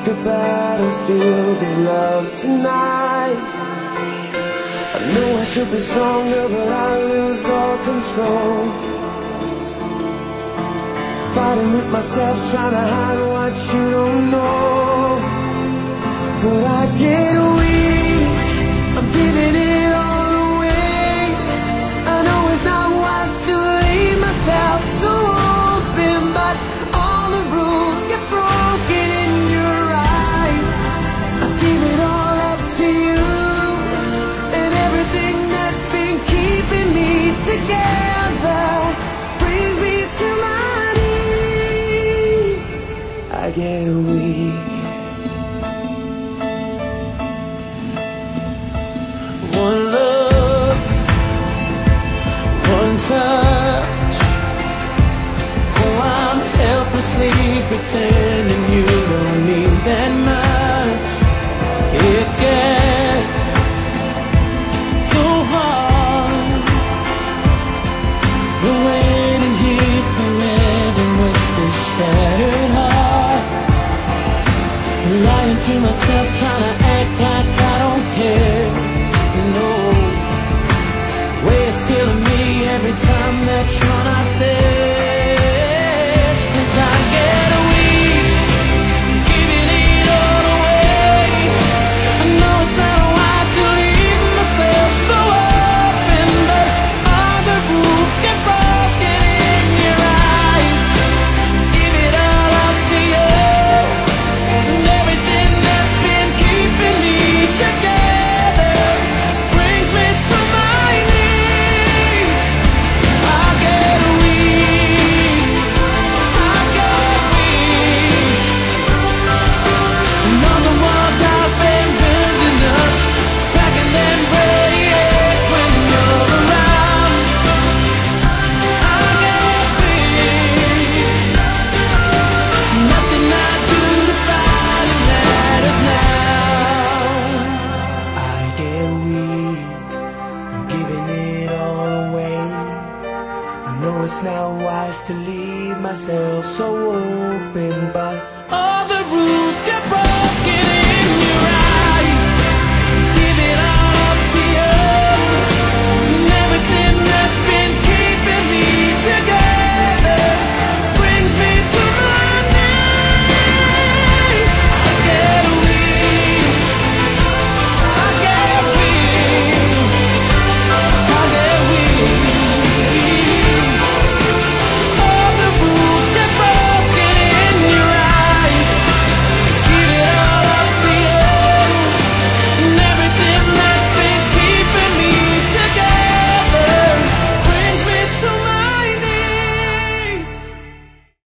the battlefield of love tonight. I know I should be stronger, but I lose all control. Fighting with myself, trying to hide what you don't know. But I get weak, I'm giving it all away. I know it's not wise to leave myself so open, but all the rules get broken in your eyes. I give it all up to you, and everything that's been keeping me together brings me to my knees. I get weak. One look, one touch. Oh, I'm helplessly pretending you don't mean that much. It gets so hard, but waiting here forever with this shattered heart. Lying to myself, trying to act like I don't care. No way, it's killing me every time that you're not there. 'Cause I get weak, giving it all away. I know it's not wise to leave myself so open, but all the rules get broken in your eyes. Give it all up to you, and everything that's been keeping me together brings me to my knees. I get weak, I get weak. And all the walls I've been building up, it's cracking and breaking when you're around. I get weak. Nothing I do to fight it matters now. I get weak, I'm giving it all away. I know it's not wise to leave myself so open, but